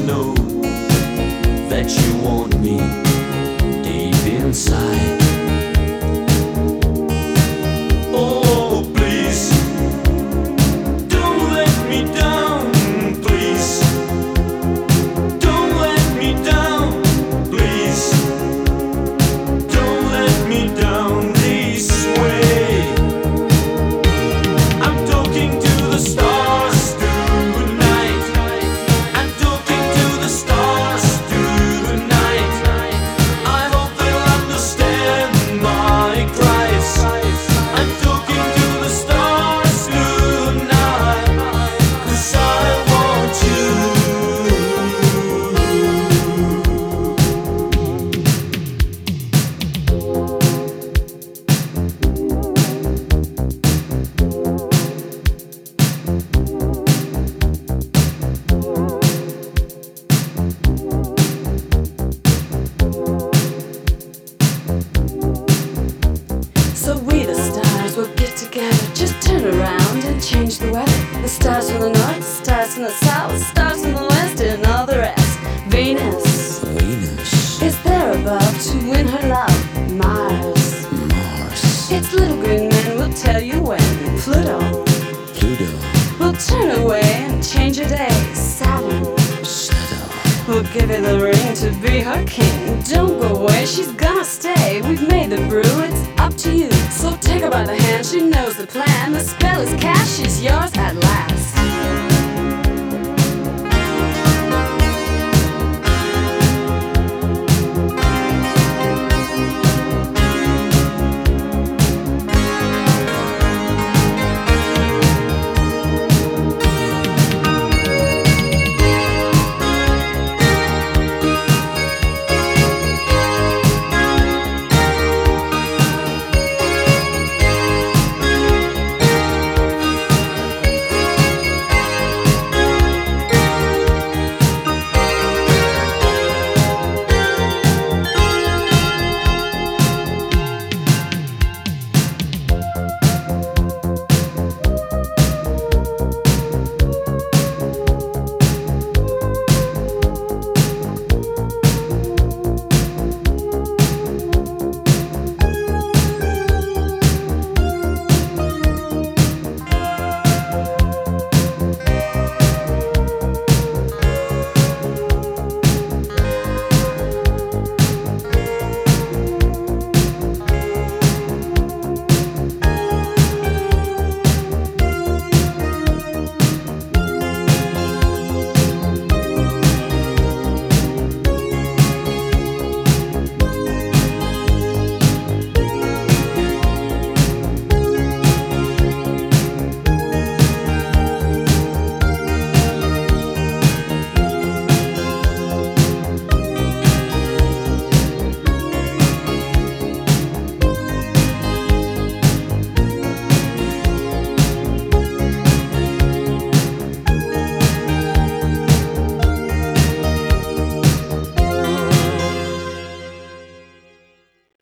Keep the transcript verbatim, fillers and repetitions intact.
know that you want me deep inside. Oh, please, don't let me down, please. Don't let me down, please. Don't let me down this way. I'm talking to the stars tonight. I'm talking to the stars tonight. I hope they'll understand my cries. I'm talking to the stars tonight, 'cause I want you. So we the stars will get together, just turn around and change the weather. The stars from the north, stars from the south, stars from the west, and all the rest. Venus Venus, is there above to win her love. Mars, Mars, its little green men will tell you when. Pluto Pluto, will turn away and change your day. Saturn Saturn. will give you the ring to be her king. Don't go away, she's gonna stay. We've made the brew, it's up to you. So take her by the hand, she knows the plan. The spell is cast, she's yours at last.